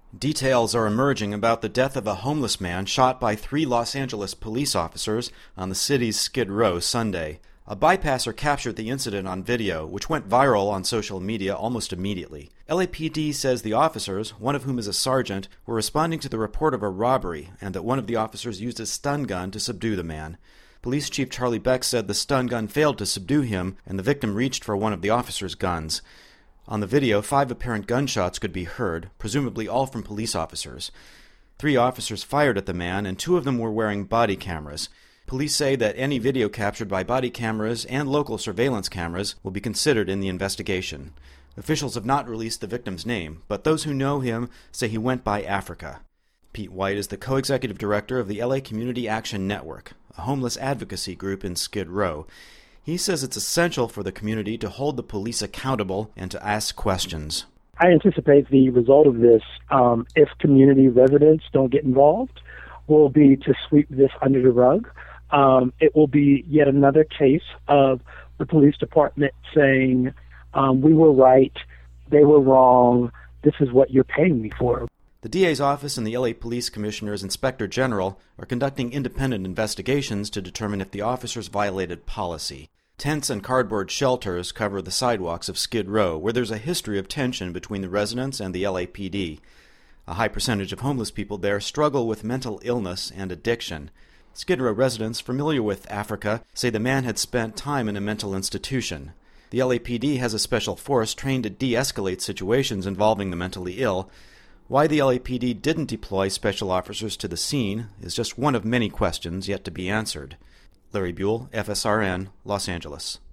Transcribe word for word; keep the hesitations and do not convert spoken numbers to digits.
Details are emerging about the death of a homeless man shot by three Los Angeles police officers on the city's Skid Row Sunday. A bypasser captured the incident on video, which went viral on social media almost immediately. L A P D says the officers, one of whom is a sergeant, were responding to the report of a robbery and that one of the officers used a stun gun to subdue the man. Police Chief Charlie Beck said the stun gun failed to subdue him and the victim reached for one of the officers' guns. On the video, five apparent gunshots could be heard, presumably all from police officers. Three officers fired at the man, and two of them were wearing body cameras. Police say that any video captured by body cameras and local surveillance cameras will be considered in the investigation. Officials have not released the victim's name, but those who know him say he went by Africa. Pete White is the co-executive director of the L A Community Action Network, a homeless advocacy group in Skid Row. He says it's essential for the community to hold the police accountable and to ask questions. I anticipate the result of this, um, if community residents don't get involved, will be to sweep this under the rug. Um, it will be yet another case of the police department saying, um, we were right, they were wrong, this is what you're paying me for. The D A's office and the L A Police Commissioner's Inspector General are conducting independent investigations to determine if the officers violated policy. Tents and cardboard shelters cover the sidewalks of Skid Row, where there's a history of tension between the residents and the L A P D. A high percentage of homeless people there struggle with mental illness and addiction. Skid Row residents familiar with Africa say the man had spent time in a mental institution. The L A P D has a special force trained to de-escalate situations involving the mentally ill. Why the L A P D didn't deploy special officers to the scene is just one of many questions yet to be answered. Larry Buell, F S R N, Los Angeles.